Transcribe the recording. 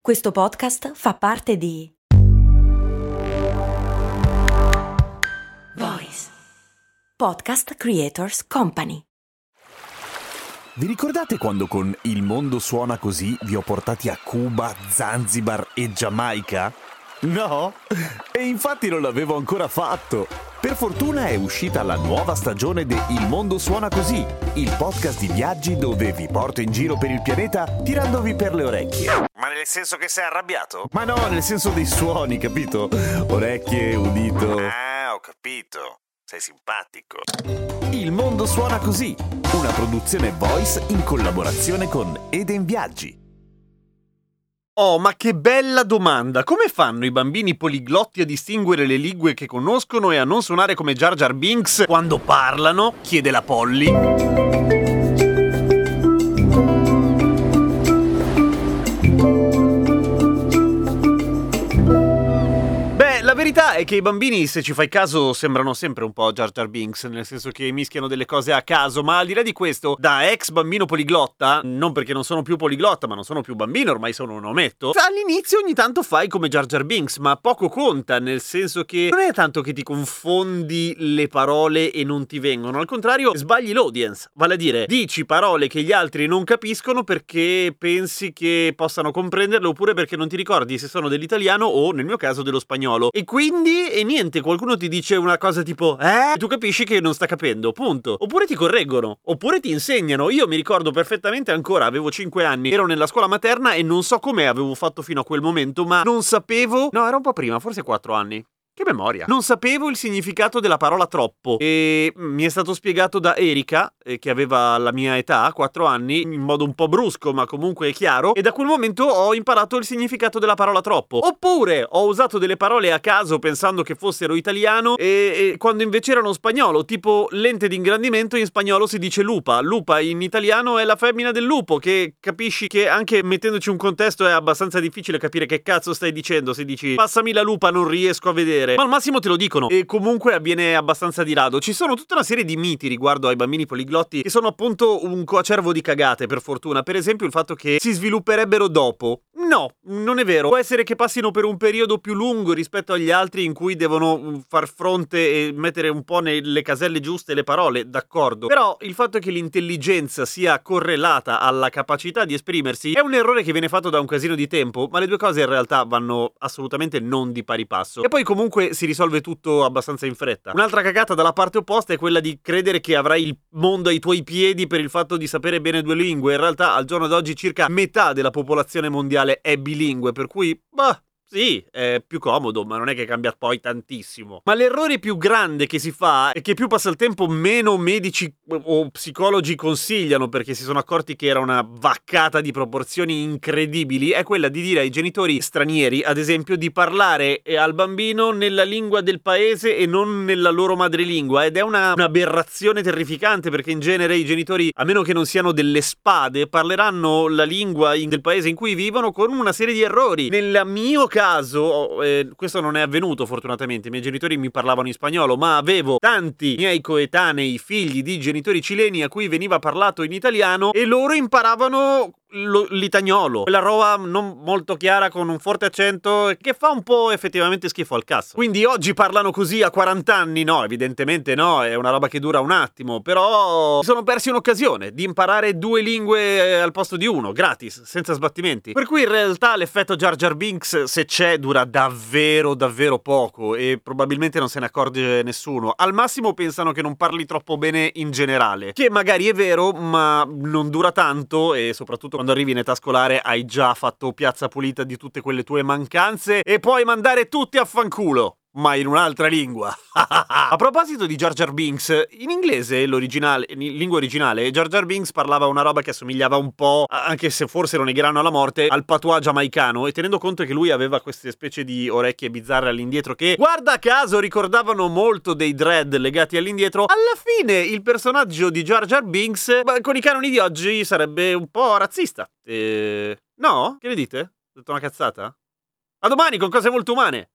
Questo podcast fa parte di Voice Podcast Creators Company. Vi ricordate quando con Il mondo suona così vi ho portati a Cuba, Zanzibar e Giamaica? No? E infatti non l'avevo ancora fatto. Per fortuna è uscita la nuova stagione di Il mondo suona così, il podcast di viaggi dove vi porto in giro per il pianeta tirandovi per le orecchie. Ma nel senso che sei arrabbiato? Ma no, nel senso dei suoni, capito? Orecchie, udito. Ah, ho capito. Sei simpatico. Il mondo suona così, una produzione Voice in collaborazione con Eden Viaggi. Oh, ma che bella domanda! Come fanno i bambini poliglotti a distinguere le lingue che conoscono e a non suonare come Jar Jar Binks quando parlano? Chiede la Polly. La verità è che i bambini, se ci fai caso, sembrano sempre un po' Jar Jar Binks, nel senso che mischiano delle cose a caso, ma al di là di questo, da ex bambino poliglotta, non perché non sono più poliglotta, ma non sono più bambino, ormai sono un ometto, all'inizio ogni tanto fai come Jar Jar Binks, ma poco conta, nel senso che non è tanto che ti confondi le parole e non ti vengono, al contrario sbagli l'audience, vale a dire, dici parole che gli altri non capiscono perché pensi che possano comprenderle oppure perché non ti ricordi se sono dell'italiano o, nel mio caso, dello spagnolo. E quindi, e niente, qualcuno ti dice una cosa tipo e tu capisci che non sta capendo, punto. Oppure ti correggono, oppure ti insegnano. Io mi ricordo perfettamente ancora, avevo 5 anni, ero nella scuola materna e non so come avevo fatto fino a quel momento, ma non sapevo, no, era un po' prima, forse 4 anni. Che memoria! Non sapevo il significato della parola troppo e mi è stato spiegato da Erika, che aveva la mia età, 4 anni, in modo un po' brusco ma comunque chiaro, e da quel momento ho imparato il significato della parola troppo. Oppure ho usato delle parole a caso pensando che fossero italiano e quando invece erano spagnolo, tipo lente di ingrandimento in spagnolo si dice lupa, lupa in italiano è la femmina del lupo, che capisci che anche mettendoci un contesto è abbastanza difficile capire che cazzo stai dicendo se dici passami la lupa non riesco a vedere. Ma al massimo te lo dicono e comunque avviene abbastanza di rado. Ci sono tutta una serie di miti riguardo ai bambini poliglotti che sono appunto un coacervo di cagate, per fortuna. Per esempio il fatto che si svilupperebbero dopo. No, non è vero. Può essere che passino per un periodo più lungo rispetto agli altri in cui devono far fronte e mettere un po' nelle caselle giuste le parole, d'accordo. Però il fatto che l'intelligenza sia correlata alla capacità di esprimersi è un errore che viene fatto da un casino di tempo, ma le due cose in realtà vanno assolutamente non di pari passo. E poi comunque si risolve tutto abbastanza in fretta. Un'altra cagata dalla parte opposta è quella di credere che avrai il mondo ai tuoi piedi per il fatto di sapere bene 2 lingue. In realtà al giorno d'oggi circa metà della popolazione mondiale è bilingue, per cui sì, è più comodo, ma non è che cambia poi tantissimo. Ma l'errore più grande che si fa e che più passa il tempo meno medici o psicologi consigliano perché si sono accorti che era una vaccata di proporzioni incredibili è quella di dire ai genitori stranieri, ad esempio, di parlare al bambino nella lingua del paese e non nella loro madrelingua, ed è un'aberrazione terrificante perché in genere i genitori, a meno che non siano delle spade, parleranno la lingua del paese in cui vivono con una serie di errori. Nel mio caso, questo non è avvenuto fortunatamente, i miei genitori mi parlavano in spagnolo, ma avevo tanti miei coetanei figli di genitori cileni a cui veniva parlato in italiano e loro imparavano l'itagnolo, quella roba non molto chiara con un forte accento che fa un po' effettivamente schifo al cazzo. Quindi oggi parlano così a 40 anni? No, evidentemente no, è una roba che dura un attimo, però si sono persi un'occasione di imparare 2 lingue al posto di 1, gratis, senza sbattimenti. Per cui in realtà l'effetto Jar Jar Binks, se c'è, dura davvero davvero poco e probabilmente non se ne accorge nessuno. Al massimo pensano che non parli troppo bene in generale, che magari è vero, ma non dura tanto e soprattutto quando arrivi in età scolare hai già fatto piazza pulita di tutte quelle tue mancanze e puoi mandare tutti a fanculo, ma in un'altra lingua. A proposito di Jar Jar Binks, in inglese, l'originale, in lingua originale, Jar Jar Binks parlava una roba che assomigliava un po', anche se forse lo negheranno alla morte, al patois giamaicano, e tenendo conto che lui aveva queste specie di orecchie bizzarre all'indietro che, guarda caso, ricordavano molto dei dread legati all'indietro, alla fine il personaggio di Jar Jar Binks, con i canoni di oggi, sarebbe un po' razzista. No? Che ne dite? Ho detto una cazzata? A domani con cose molto umane!